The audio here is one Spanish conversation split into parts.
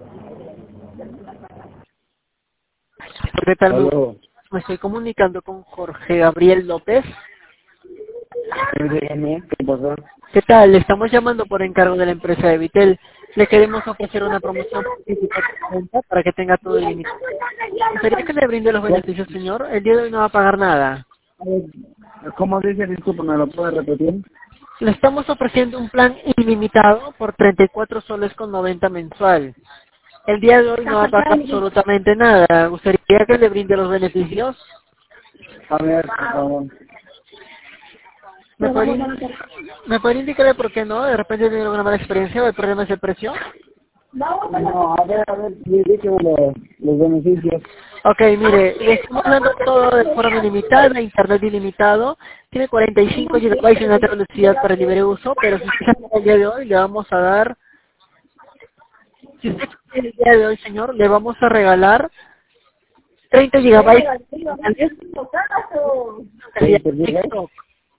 ¿Qué tal? Aló. Me estoy comunicando con Jorge Gabriel López. Dígame, ¿qué pasó? ¿Qué tal? Le estamos llamando por encargo de la empresa de Vitel. Le queremos ofrecer una promoción por 24 para que tenga todo ilimitado. ¿Gustaría que le brinde los beneficios, señor? El día de hoy no va a pagar nada. A ver, ¿cómo dice? Disculpa, ¿me lo puede repetir? Le estamos ofreciendo un plan ilimitado por 34 soles con 90 mensual. El día de hoy no va a pagar absolutamente nada. ¿Gustaría que le brinde los beneficios? A ver, por favor. ¿Me podría indicar por qué no? ¿De repente tiene alguna mala experiencia o el problema es el precio? No, a ver, dígame los beneficios. Ok, mire, le estamos dando todo de forma ilimitada, internet ilimitado, tiene 45 GB en alta velocidad para libre uso, pero si usted llama el día de hoy le vamos a dar, si usted quiere el día de hoy, señor, le vamos a regalar 30 GB de 20 gigas. TikTok.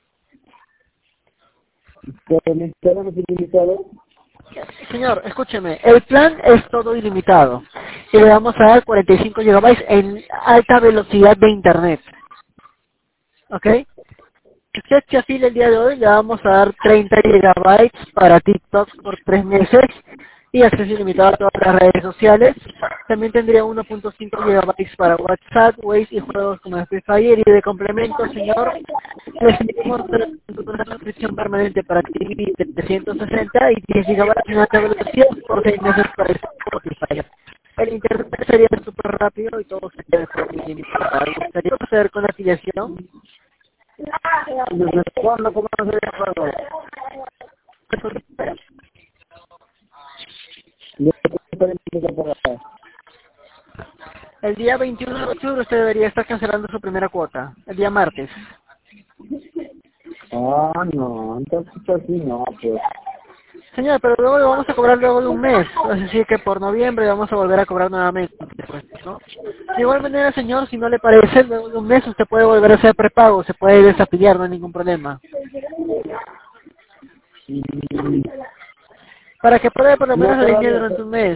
¿Pero necesitamos ilimitado? Señor, escúcheme, el plan es todo ilimitado y le vamos a dar 45 GB en alta velocidad de internet, ¿ok? Si usted se afila el día de hoy, le vamos a dar 30 GB para TikTok por 3 meses y acceso ilimitado a todas las redes sociales. También tendría 1.5 GB para WhatsApp, Waze y juegos como Free Fire. Y de complemento, señor, le seguimos dando una suscripción permanente para TV de 360 y 10 GB en alta velocidad por 6 meses para Spotify. El internet sería súper rápido y todo sería de forma ilimitada. ¿Le gustaría proceder con la afiliación? ¿Desde cuándo comienza el pago? ¿Desde cuándo empieza a pagar? El día 21 de octubre usted debería estar cancelando su primera cuota, el día martes. Ah, no, entonces así no, pues. Señor, pero luego le vamos a cobrar luego de un mes, es decir que por noviembre vamos a volver a cobrar nuevamente, pues, ¿no? De igual manera, señor, si no le parece, luego de un mes usted puede volver a hacer prepago, se puede desafiliar, no hay ningún problema. Mm, Para que pueda por lo No, menos la línea todavía, durante un mes.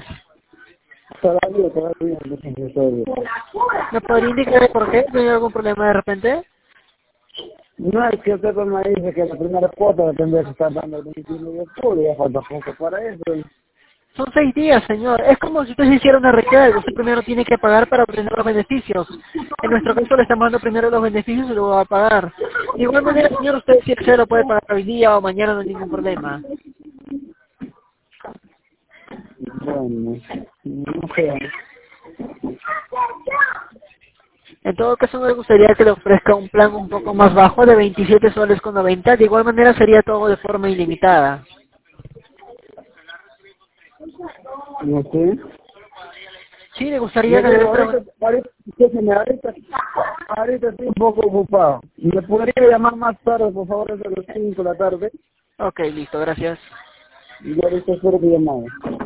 entonces todavía. ¿Me podría indicar por qué? ¿Tiene algún problema de repente? No, es que usted me dice que la primera cuota la tendría que estar dando el 21 de octubre, ya falta poco para eso. Son 6 días, señor. Es como si usted se hiciera una recarga. Usted primero tiene que pagar para obtener los beneficios. En nuestro caso le estamos dando primero los beneficios y luego va a pagar. De igual manera, señor, usted si desea lo puede pagar hoy día o mañana, no hay ningún problema. Bueno, no sé. En todo caso, me gustaría que le ofrezca un plan un poco más bajo de 27 soles con 90. De igual manera, sería todo de forma ilimitada. No sé. Sí, le gustaría Yo que le digo, dé ahorita estoy un poco ocupado. ¿Me podría llamar más tarde, por favor, desde las 5 de la tarde? Ok, listo, gracias. Y yo ahorita espero tu llamada.